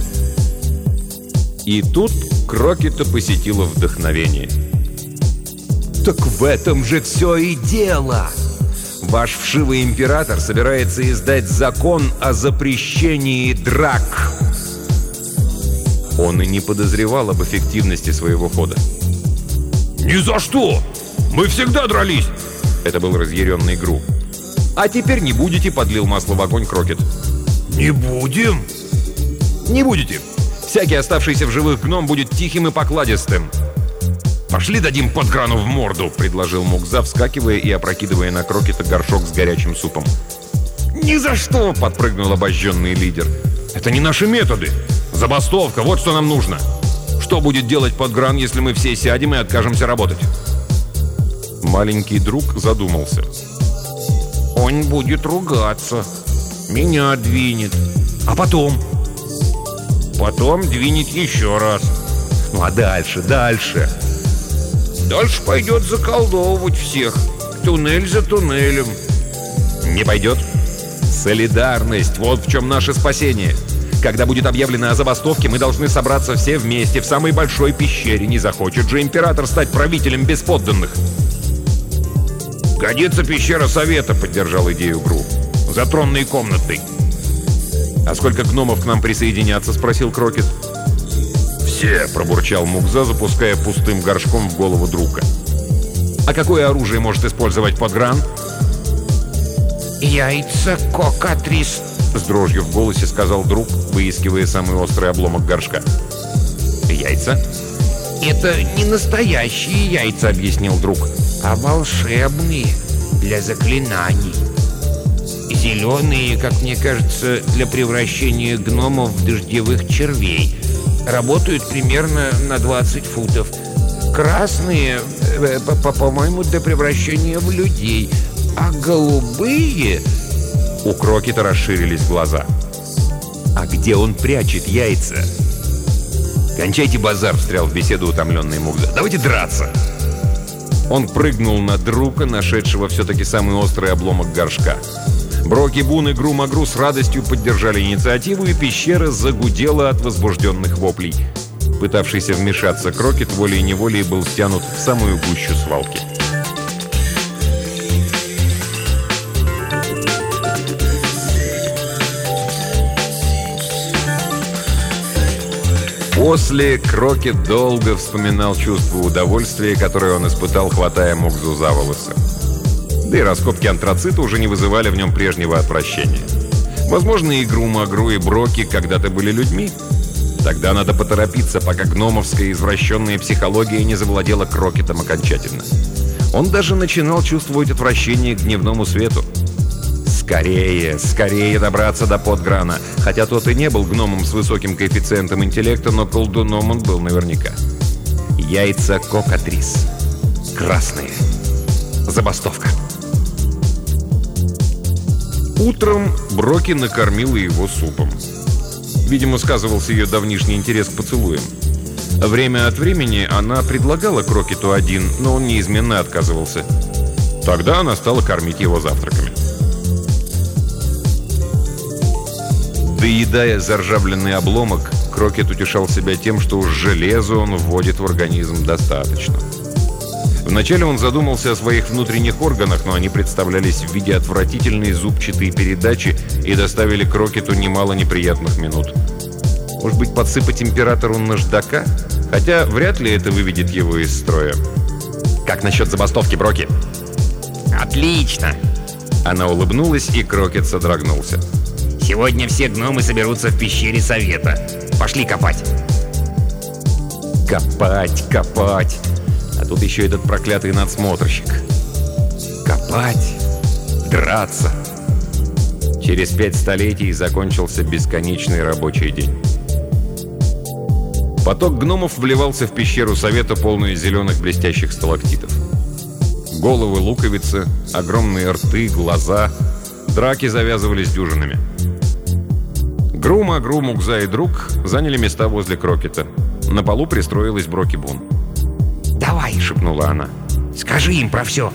И тут Крокета посетило вдохновение. «Так в этом же все и дело! Ваш вшивый император собирается издать закон о запрещении драк!» Он и не подозревал об эффективности своего хода. «Ни за что! Мы всегда дрались!» Это был разъяренный Гру. «А теперь не будете», — подлил масло в огонь Крокет. «Не будем?» «Не будете. Всякий оставшийся в живых гном будет тихим и покладистым». «Пошли дадим Подграну в морду», — предложил Мукза, вскакивая и опрокидывая на Крокета горшок с горячим супом. «Ни за что!» — подпрыгнул обожженный лидер. «Это не наши методы. Забастовка, вот что нам нужно. Что будет делать Подгран, если мы все сядем и откажемся работать?» Маленький друг задумался. «Он будет ругаться. Меня двинет. А потом?» «Потом двинет еще раз. Ну а дальше, дальше?» «Дальше пойдет заколдовывать всех. Туннель за туннелем». «Не пойдет. Солидарность — вот в чем наше спасение. Когда будет объявлено о забастовке, мы должны собраться все вместе в самой большой пещере. Не захочет же император стать правителем без подданных». «Годится пещера совета», — поддержал идею Гру. «За тронной комнатой». «А сколько гномов к нам присоединятся?» — спросил Крокет. «Все», — пробурчал Мукза, запуская пустым горшком в голову друга. «А какое оружие может использовать Подгран?» «Яйца кокатрис», — с дрожью в голосе сказал друг, выискивая самый острый обломок горшка. «Яйца?» «Это не настоящие яйца», — объяснил друг, «а волшебные, для заклинаний. Зеленые, как мне кажется, для превращения гномов в дождевых червей. Работают примерно на двадцать футов. Красные, по-моему, для превращения в людей. А голубые? У Крокета расширились глаза. А где он прячет яйца? «Кончайте базар», — встрял в беседу утомленный Мугза. «Давайте драться!» Он прыгнул на друга, нашедшего все-таки самый острый обломок горшка. Броки Бун и Гру Магру с радостью поддержали инициативу, и пещера загудела от возбужденных воплей. Пытавшийся вмешаться Крокет волей-неволей был втянут в самую гущу свалки. После Крокет долго вспоминал чувство удовольствия, которое он испытал, хватая Мугзу за волосы. Да и раскопки антрацита уже не вызывали в нем прежнего отвращения. Возможно, и Гру Магру, и Броки когда-то были людьми. Тогда надо поторопиться, пока гномовская извращенная психология не завладела Крокетом окончательно. Он даже начинал чувствовать отвращение к дневному свету. Скорее, скорее добраться до Подграна. Хотя тот и не был гномом с высоким коэффициентом интеллекта, но колдуном он был наверняка. Яйца кокатрис. Красные. Забастовка. Утром Броки накормила его супом. Видимо, сказывался ее давнишний интерес к поцелуям. Время от времени она предлагала Крокету один, но он неизменно отказывался. Тогда она стала кормить его завтраками. Доедая заржавленный обломок, Крокет утешал себя тем, что уж железа он вводит в организм достаточно. Вначале он задумался о своих внутренних органах, но они представлялись в виде отвратительной зубчатой передачи и доставили Крокету немало неприятных минут. Может быть, подсыпать императору наждака? Хотя вряд ли это выведет его из строя. «Как насчет забастовки, Броки?» Отлично! Она улыбнулась, и Крокет содрогнулся. Сегодня все гномы соберутся в пещере совета. Пошли копать. Копать, копать. А тут еще этот проклятый надсмотрщик. Копать, драться. Через пять столетий закончился бесконечный рабочий день. Поток гномов вливался в пещеру совета, полную зеленых блестящих сталактитов. Головы луковицы, огромные рты, глаза. Драки завязывались дюжинами. Гру Магру, Мугза и друг заняли места возле Крокета. На полу пристроилась Броки Бун. «Давай», — шепнула она, — «скажи им про все».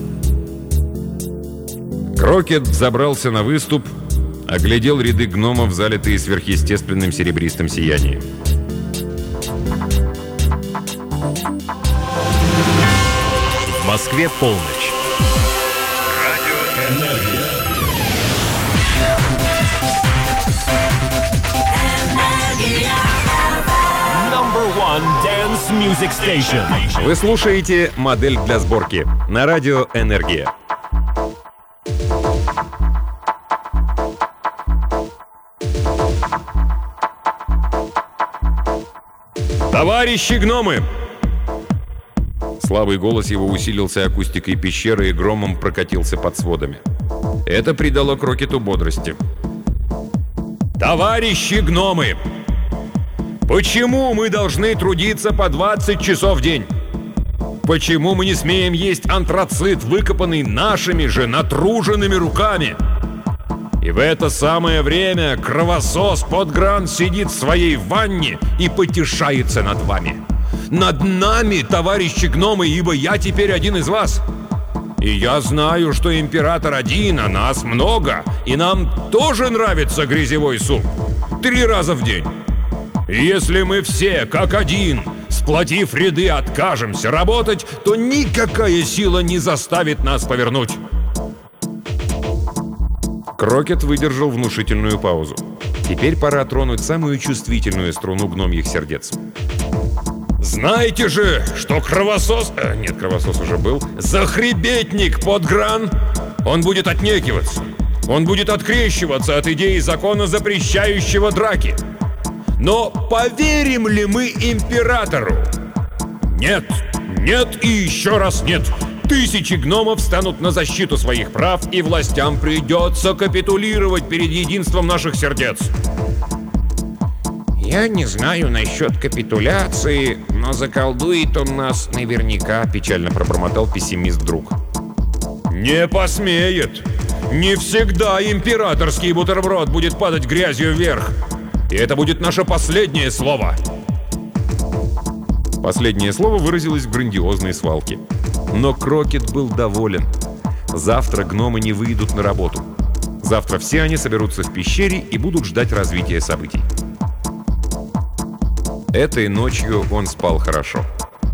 Крокет забрался на выступ, оглядел ряды гномов, залитые сверхъестественным серебристым сиянием. В Москве полночь. Радио «Энергия». Number one dance music station. Вы слушаете «Модель для сборки» на радио «Энергия». «Товарищи гномы!» Слабый голос его усилился акустикой пещеры и громом прокатился под сводами. Это придало Крокету бодрости. «Товарищи гномы! Почему мы должны трудиться по двадцать часов в день? Почему мы не смеем есть антрацит, выкопанный нашими же натруженными руками? И в это самое время кровосос Подгран сидит в своей ванне и потешается над вами. Над нами, товарищи гномы, ибо я теперь один из вас. И я знаю, что император один, а нас много, и нам тоже нравится грязевой суп. Три раза в день. И если мы все, как один, сплотив ряды, откажемся работать, то никакая сила не заставит нас повернуть». Крокет выдержал внушительную паузу. Теперь пора тронуть самую чувствительную струну гномьих сердец. «Знаете же, что кровосос... Э, нет, кровосос уже был. Захребетник Подгран, он будет отнекиваться. Он будет открещиваться от идеи закона, запрещающего драки. Но поверим ли мы императору? Нет, нет и еще раз нет. Тысячи гномов станут на защиту своих прав, и властям придется капитулировать перед единством наших сердец». «Я не знаю насчет капитуляции, но заколдует он нас наверняка», — печально пробормотал пессимист друг. «Не посмеет! Не всегда императорский бутерброд будет падать грязью вверх! И это будет наше последнее слово!» Последнее слово выразилось в грандиозной свалке. Но Крокет был доволен. Завтра гномы не выйдут на работу. Завтра все они соберутся в пещере и будут ждать развития событий. Этой ночью он спал хорошо.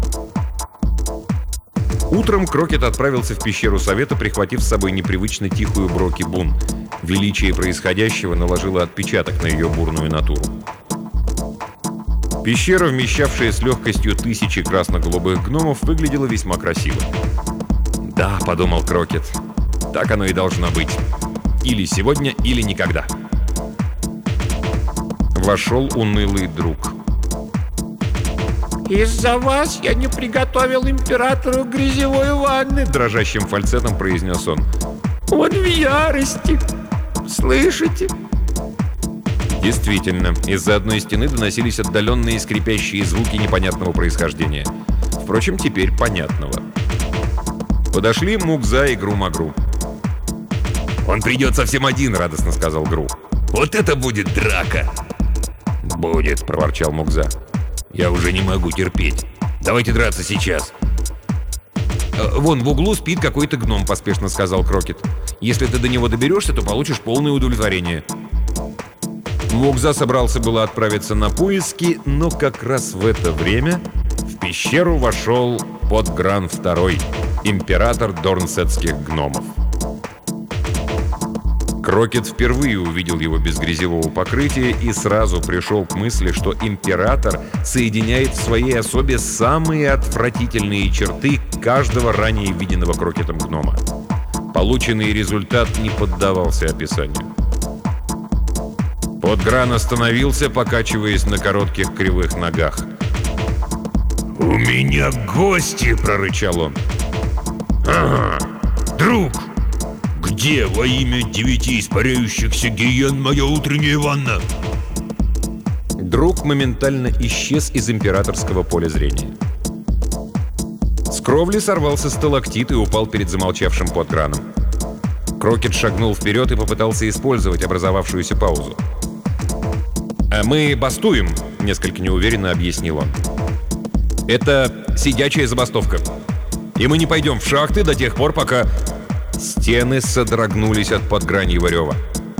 Утром Крокет отправился в пещеру совета, прихватив с собой непривычно тихую Броки Бун. Величие происходящего наложило отпечаток на ее бурную натуру. Пещера, вмещавшая с легкостью тысячи красно-голубых гномов, выглядела весьма красиво. «Да», — подумал Крокет, — «так оно и должно быть. Или сегодня, или никогда». Вошел унылый друг. «Из-за вас я не приготовил императору грязевой ванны», — дрожащим фальцетом произнес он. «Он в ярости. Слышите?» Действительно, из-за одной стены доносились отдаленные скрипящие звуки непонятного происхождения. Впрочем, теперь понятного. Подошли Мукза и Гру-Магру. «Он придет совсем один», — радостно сказал Гру. «Вот это будет драка!» «Будет», — проворчал Мукза. «Я уже не могу терпеть. Давайте драться сейчас». «Вон в углу спит какой-то гном», — поспешно сказал Крокет. «Если ты до него доберешься, то получишь полное удовлетворение». Мукза собрался было отправиться на поиски, но как раз в это время в пещеру вошел Подгран второй, император дорнсетских гномов. Крокет впервые увидел его без грязевого покрытия и сразу пришел к мысли, что император соединяет в своей особе самые отвратительные черты каждого ранее виденного Крокетом гнома. Полученный результат не поддавался описанию. Подгран остановился, покачиваясь на коротких кривых ногах. «У меня гости!» — прорычал он. «Ага, друг! Где во имя девяти испаряющихся гиен моя утренняя ванна?» Друг моментально исчез из императорского поля зрения. С кровли сорвался сталактит и упал перед замолчавшим Подграном. Крокет шагнул вперед и попытался использовать образовавшуюся паузу. «Мы бастуем», — несколько неуверенно объяснил он. «Это сидячая забастовка. И мы не пойдем в шахты до тех пор, пока...» Стены содрогнулись от подграньего рева.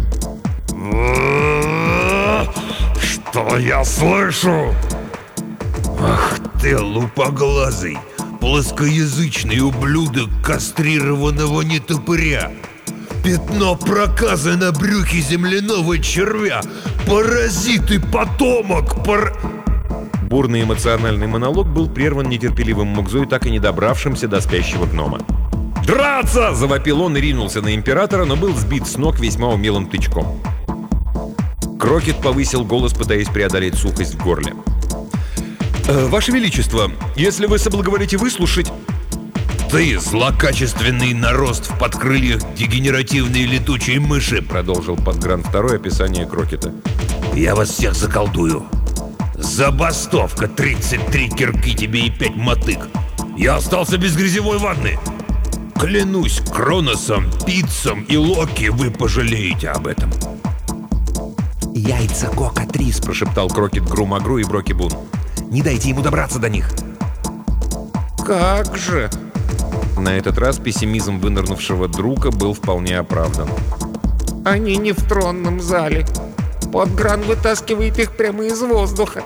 «Что я слышу? Ах ты, лупоглазый, плоскоязычный ублюдок кастрированного нетопыря! Пятно проказа на брюхе земляного червя! Паразит и потомок! Пар...» Бурный эмоциональный монолог был прерван нетерпеливым Мукзой, так и не добравшимся до спящего гнома. «Драться!» — завопил он и ринулся на императора, но был сбит с ног весьма умелым тычком. Крокет повысил голос, пытаясь преодолеть сухость в горле. «Э, «Ваше Величество, если вы соблаговолите выслушать...» «Ты злокачественный нарост в подкрыльях дегенеративной летучей мыши!» — продолжил Подгран второе описание Крокета. «Я вас всех заколдую! Забастовка, тридцать три кирки тебе и пять мотык! Я остался без грязевой ванны! Клянусь Кроносом, Питцем и Локи, вы пожалеете об этом!» «Яйца Кокатрис», — прошептал Крокет Гру-Магру и Броки Бун. «Не дайте ему добраться до них!» «Как же!» На этот раз пессимизм вынырнувшего друга был вполне оправдан. «Они не в тронном зале. Подгран вытаскивает их прямо из воздуха».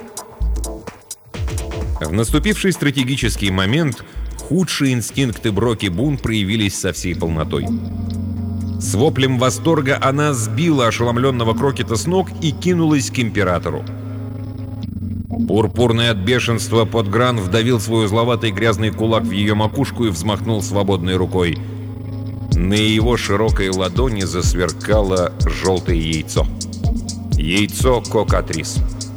В наступивший стратегический момент худшие инстинкты Броки Бун проявились со всей полнотой. С воплем восторга она сбила ошеломленного Крокета с ног и кинулась к императору. Пурпурный от бешенства Подгран вдавил свой узловатый грязный кулак в ее макушку и взмахнул свободной рукой. На его широкой ладони засверкало желтое яйцо. Яйцо Кокатрис.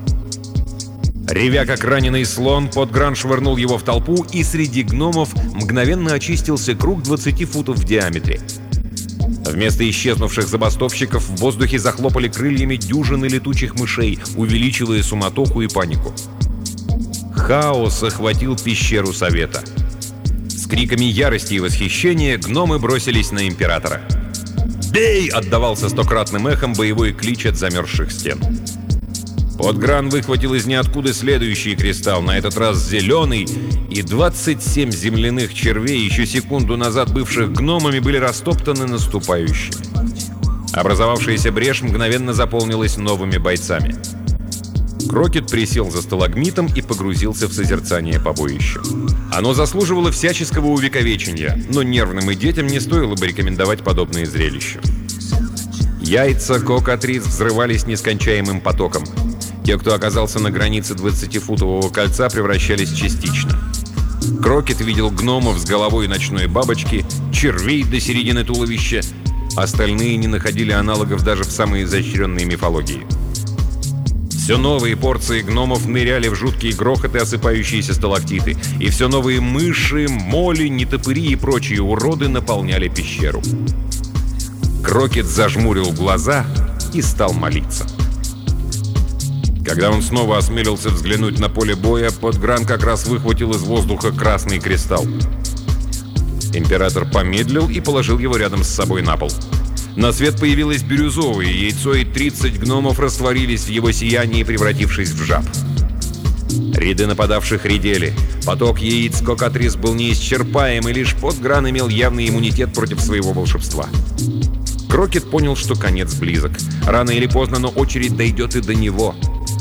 Ревя как раненый слон, Подгран швырнул его в толпу, и среди гномов мгновенно очистился круг двадцати футов в диаметре. Вместо исчезнувших забастовщиков в воздухе захлопали крыльями дюжины летучих мышей, увеличивая суматоху и панику. Хаос охватил пещеру совета. С криками ярости и восхищения гномы бросились на Императора. «Бей!» — отдавался стократным эхом боевой клич от замерзших стен. Подгран выхватил из ниоткуда следующий кристалл, на этот раз зеленый, и двадцать семь земляных червей, еще секунду назад бывших гномами, были растоптаны наступающими. Образовавшаяся брешь мгновенно заполнилась новыми бойцами. Крокет присел за сталагмитом и погрузился в созерцание побоища. Оно заслуживало всяческого увековечения, но нервным и детям не стоило бы рекомендовать подобные зрелища. Яйца кокатрис взрывались нескончаемым потоком. Те, кто оказался на границе двадцатифутового кольца, превращались частично. Крокет видел гномов с головой ночной бабочки, червей до середины туловища. Остальные не находили аналогов даже в самой изощренной мифологии. Все новые порции гномов ныряли в жуткие грохоты, осыпающиеся сталактиты, и все новые мыши, моли, нетопыри и прочие уроды наполняли пещеру. Крокет зажмурил глаза и стал молиться. Когда он снова осмелился взглянуть на поле боя, Подгран как раз выхватил из воздуха красный кристалл. Император помедлил и положил его рядом с собой на пол. На свет появилось бирюзовое яйцо, и тридцать гномов растворились в его сиянии, превратившись в жаб. Ряды нападавших редели. Поток яиц кокатрис был неисчерпаем, и лишь Подгран имел явный иммунитет против своего волшебства. Крокет понял, что конец близок. Рано или поздно, но очередь дойдет и до него.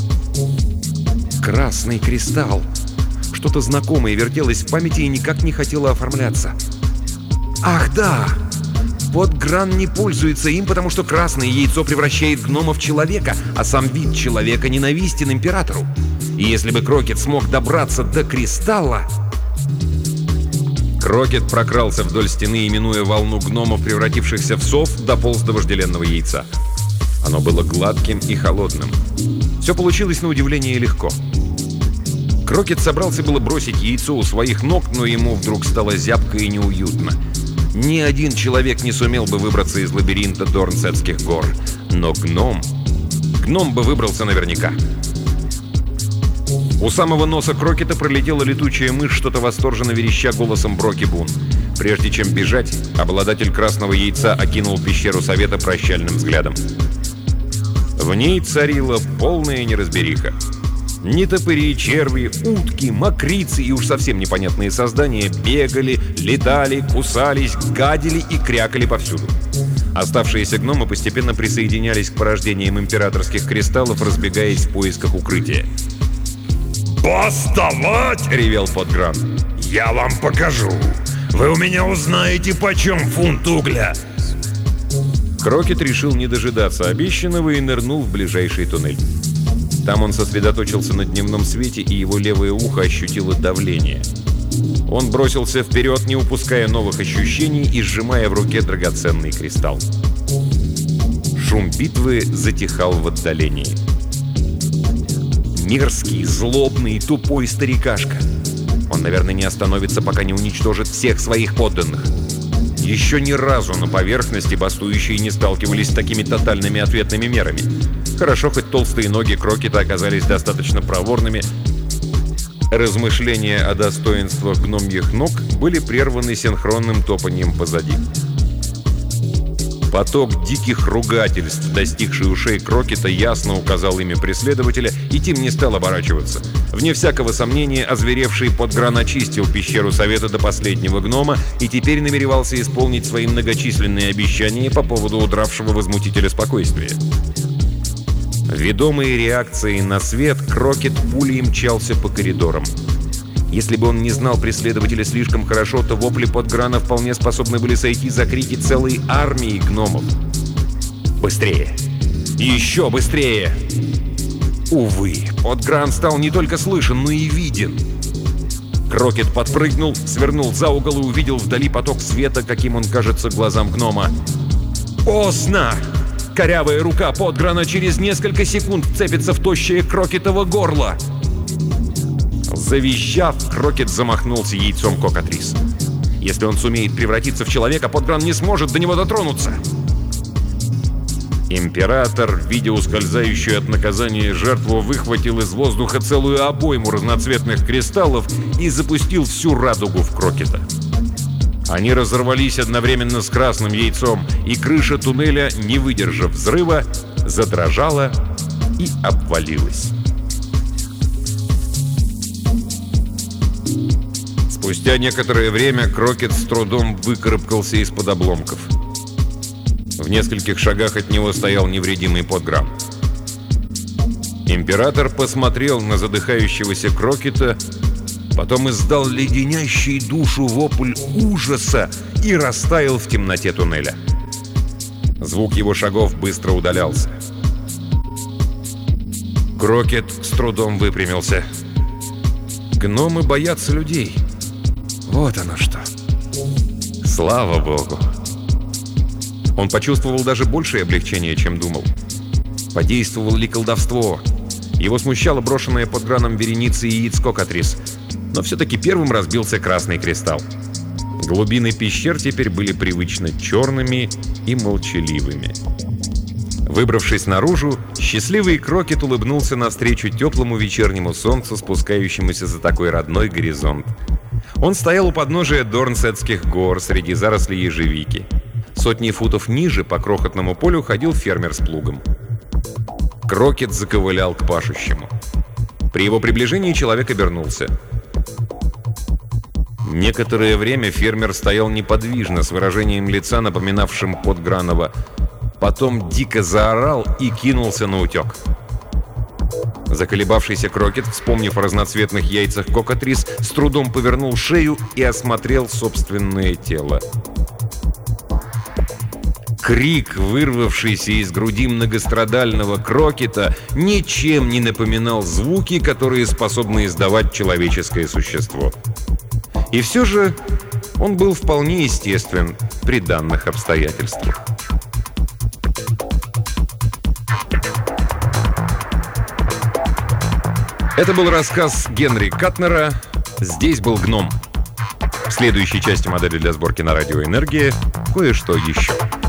Красный кристалл. Что-то знакомое вертелось в памяти и никак не хотело оформляться. Ах да! Подгран не пользуется им, потому что красное яйцо превращает гнома в человека, а сам вид человека ненавистен императору. И если бы Крокет смог добраться до кристалла... Крокет прокрался вдоль стены и, минуя волну гномов, превратившихся в сов, дополз до вожделенного яйца. Оно было гладким и холодным. Все получилось на удивление легко. Крокет собрался было бросить яйцо у своих ног, но ему вдруг стало зябко и неуютно. Ни один человек не сумел бы выбраться из лабиринта Дорнсетских гор. Но гном... Гном бы выбрался наверняка. У самого носа Крокета пролетела летучая мышь, что-то восторженно вереща голосом Броки Бун. Прежде чем бежать, обладатель красного яйца окинул пещеру совета прощальным взглядом. В ней царила полная неразбериха. Нетопыри, черви, утки, мокрицы и уж совсем непонятные создания бегали, летали, кусались, гадили и крякали повсюду. Оставшиеся гномы постепенно присоединялись к порождениям императорских кристаллов, разбегаясь в поисках укрытия. «Бастовать!» — ревел Подгран. «Я вам покажу! Вы у меня узнаете, почем фунт угля!» Крокет решил не дожидаться обещанного и нырнул в ближайший туннель. Там он сосредоточился на дневном свете, и его левое ухо ощутило давление. Он бросился вперед, не упуская новых ощущений и сжимая в руке драгоценный кристалл. Шум битвы затихал в отдалении. Мерзкий, злобный, тупой старикашка. Он, наверное, не остановится, пока не уничтожит всех своих подданных. Еще ни разу на поверхности бастующие не сталкивались с такими тотальными ответными мерами. Хорошо, хоть толстые ноги Крокета оказались достаточно проворными. Размышления о достоинствах гномьих ног были прерваны синхронным топаньем позади. Поток диких ругательств, достигший ушей Крокета, ясно указал имя преследователя, и Тим не стал оборачиваться. Вне всякого сомнения, озверевший Подгран очистил пещеру совета до последнего гнома и теперь намеревался исполнить свои многочисленные обещания по поводу удравшего возмутителя спокойствия. Ведомый реакцией на свет, Крокет пулей мчался по коридорам. Если бы он не знал преследователя слишком хорошо, то вопли Подграна вполне способны были сойти за крики целой армии гномов. Быстрее! Еще быстрее! Увы, Подгран стал не только слышен, но и виден. Крокет подпрыгнул, свернул за угол и увидел вдали поток света, каким он кажется глазам гнома. Поздно! Корявая рука Подграна через несколько секунд вцепится в тощее Крокетово горло. Завизжав, Крокет замахнулся яйцом кокатрис. Если он сумеет превратиться в человека, Подгран не сможет до него дотронуться. Император, видя ускользающую от наказания жертву, выхватил из воздуха целую обойму разноцветных кристаллов и запустил всю радугу в Крокета. Они разорвались одновременно с красным яйцом, и крыша туннеля, не выдержав взрыва, задрожала и обвалилась. Спустя некоторое время Крокет с трудом выкарабкался из-под обломков. В нескольких шагах от него стоял невредимый Подгран. Император посмотрел на задыхающегося Крокета, потом издал леденящий душу вопль ужаса и растаял в темноте туннеля. Звук его шагов быстро удалялся. Крокет с трудом выпрямился. Гномы боятся людей. Вот оно что. Слава богу. Он почувствовал даже большее облегчение, чем думал. Подействовало ли колдовство? Его смущала брошенная под граном вереница яиц кокатрис. Но все-таки первым разбился красный кристалл. Глубины пещер теперь были привычно черными и молчаливыми. Выбравшись наружу, счастливый Крокет улыбнулся навстречу теплому вечернему солнцу, спускающемуся за такой родной горизонт. Он стоял у подножия Дорнсетских гор среди зарослей ежевики. Сотни футов ниже по крохотному полю ходил фермер с плугом. Крокет заковылял к пашущему. При его приближении человек обернулся. Некоторое время фермер стоял неподвижно, с выражением лица, напоминавшим Подгранова. Потом дико заорал и кинулся на утек. Заколебавшийся Крокет, вспомнив о разноцветных яйцах кокатрис, с трудом повернул шею и осмотрел собственное тело. Крик, вырвавшийся из груди многострадального Крокета, ничем не напоминал звуки, которые способны издавать человеческое существо. И все же он был вполне естествен при данных обстоятельствах. Это был рассказ Генри Катнера «Здесь был гном». В следующей части модели для сборки на радио «Энергия» кое-что еще.